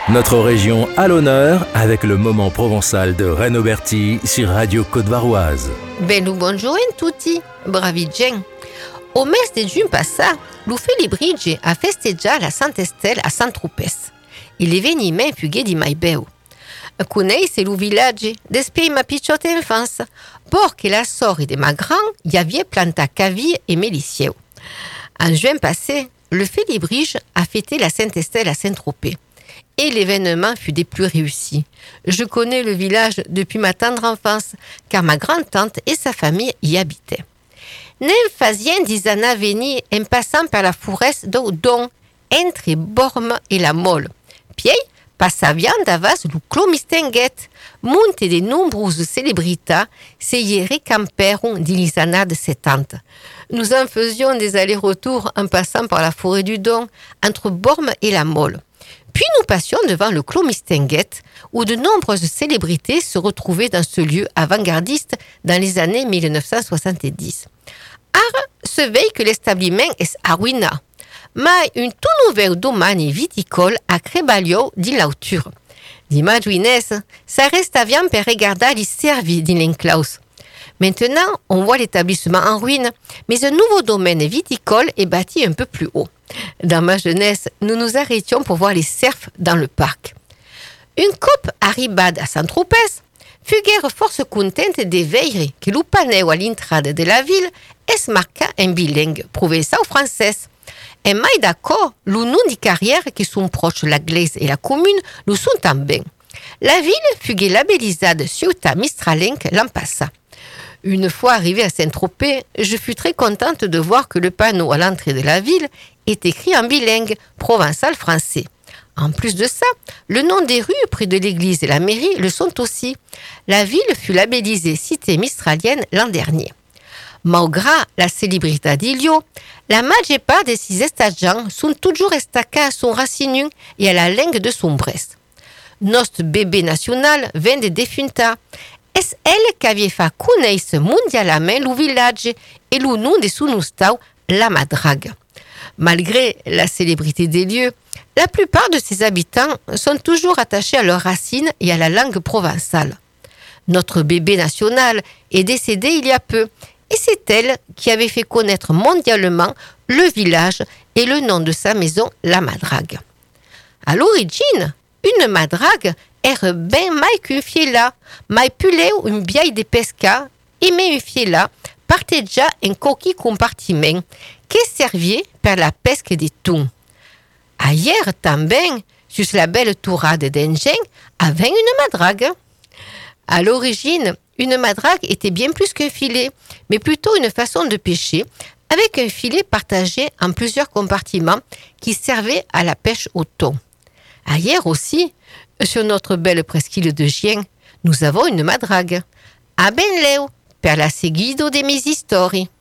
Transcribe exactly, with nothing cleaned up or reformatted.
Notre région à l'honneur avec le moment provençal de Renaud Berti sur Radio Côte-Varoise. Bello buongiorno a tutti, bravi gen. Au mese de giugno passato, l'Ufficio Brigi ha festeggiato la Santa Estelle a Saint-Tropez. L'avvenimento più di mai bello. Conosce il villaggio depuis ma piccola infanzia, perché la sorte de ma grand y avait planté cavie et mélicieux. En juin passé, le Félix Brige a fêté la Sainte Estelle à Saint-Tropez. Et l'événement fut des plus réussis. Je connais le village depuis ma tendre enfance, car ma grand-tante et sa famille y habitaient. Ne fazien dix années venir en passant par la forêt d'Odon, entre Borme et la Mole. Puis, passavian davas lu Clomistenguet, monte de nombreuses célébrités s'y recamperon dans les années soixante. Nous en faisions des allers-retours en passant par la forêt du Don, entre Borme et la Mole. Puis nous passions devant le Clomistenguet, où de nombreuses célébrités se retrouvaient dans ce lieu avant-gardiste dans les années dix-neuf cent soixante-dix. Ara se veille que l'établissement est arruiné, mais une tout nouvelle domaine viticole a Crebalio di l'auture. D'imagines, ça reste à bien pour regarder les services dans l'enclause. Maintenant, on voit l'établissement en ruine, mais un nouveau domaine viticole est bâti un peu plus haut. Dans ma jeunesse, nous nous arrêtions pour voir les cerfs dans le parc. Une coupe arribade à Saint-Tropez fut guère force contente de veiller que l'upaneu à l'entrée de la ville est marqué en bilingue, provençal ou français. Et mai d'accord, le nom des carrières qui sont proches de la glaise et la commune le sont en bien. La ville fut labellisée de Ciutat Mistralenc l'an passé. Une fois arrivée à Saint-Tropez, je fus très contente de voir que le panneau à l'entrée de la ville est écrit en bilingue, provençal-français. En plus de ça, le nom des rues près de l'église et la mairie le sont aussi. La ville fut labellisée cité mistralienne l'an dernier. Malgré la célébrité d'Ilio, la majeure part de ses étudiants sont toujours estacés à son racine et à la langue de son Brest. Notre bébé national vient de défunta. Est elle qui avait fait connaître mondialement le village et le nom de son stau, la Madrague. Malgré la célébrité des lieux, la plupart de ses habitants sont toujours attachés à leurs racines et à la langue provençale. Notre bébé national est décédé il y a peu, et c'est elle qui avait fait connaître mondialement le village et le nom de sa maison, la Madrague. À l'origine, une madrague era ben mai qu'une fiela, mai puleu une biaille de pesca, et mais une fiela partait déjà un coquille compartiment qui servait pour la pesque des thons. Ailleurs, também, sur la belle tourade d'engin, avait une madrague. À l'origine, une madrague était bien plus qu'un filet, mais plutôt une façon de pêcher, avec un filet partagé en plusieurs compartiments qui servaient à la pêche au thon. Ailleurs aussi, sur notre belle presqu'île de Gien, nous avons une madrague. A Benleu, per la seguido de mes histoires.